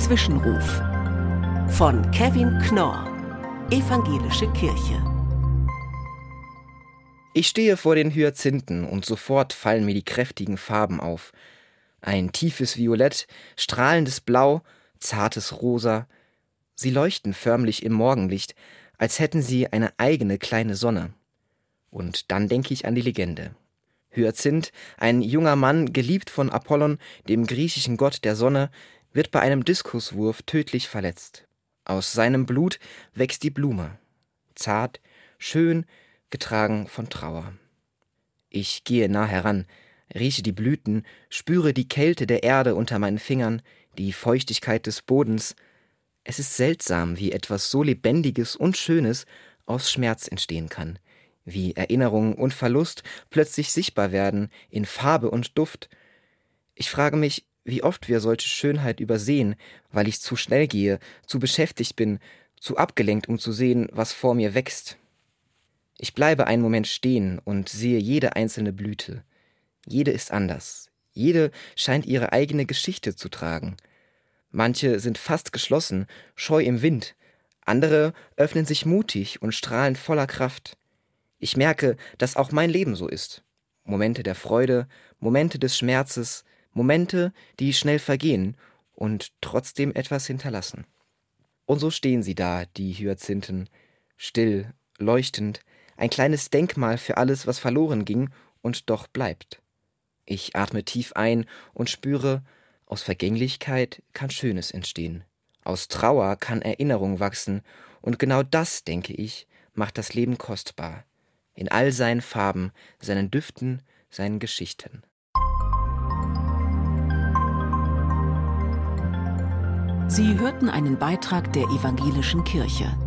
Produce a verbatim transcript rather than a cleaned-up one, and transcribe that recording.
Zwischenruf von Kevin Knorr, Evangelische Kirche. Ich stehe vor den Hyazinthen und sofort fallen mir die kräftigen Farben auf. Ein tiefes Violett, strahlendes Blau, zartes Rosa. Sie leuchten förmlich im Morgenlicht, als hätten sie eine eigene kleine Sonne. Und dann denke ich an die Legende. Hyazinth, ein junger Mann, geliebt von Apollon, dem griechischen Gott der Sonne, wird bei einem Diskuswurf tödlich verletzt. Aus seinem Blut wächst die Blume. Zart, schön, getragen von Trauer. Ich gehe nah heran, rieche die Blüten, spüre die Kälte der Erde unter meinen Fingern, die Feuchtigkeit des Bodens. Es ist seltsam, wie etwas so Lebendiges und Schönes aus Schmerz entstehen kann, wie Erinnerung und Verlust plötzlich sichtbar werden in Farbe und Duft. Ich frage mich, wie oft wir solche Schönheit übersehen, weil ich zu schnell gehe, zu beschäftigt bin, zu abgelenkt, um zu sehen, was vor mir wächst. Ich bleibe einen Moment stehen und sehe jede einzelne Blüte. Jede ist anders. Jede scheint ihre eigene Geschichte zu tragen. Manche sind fast geschlossen, scheu im Wind. Andere öffnen sich mutig und strahlen voller Kraft. Ich merke, dass auch mein Leben so ist. Momente der Freude, Momente des Schmerzes, Momente, die schnell vergehen und trotzdem etwas hinterlassen. Und so stehen sie da, die Hyazinthen, still, leuchtend, ein kleines Denkmal für alles, was verloren ging und doch bleibt. Ich atme tief ein und spüre, aus Vergänglichkeit kann Schönes entstehen. Aus Trauer kann Erinnerung wachsen und genau das, denke ich, macht das Leben kostbar. In all seinen Farben, seinen Düften, seinen Geschichten. Sie hörten einen Beitrag der Evangelischen Kirche.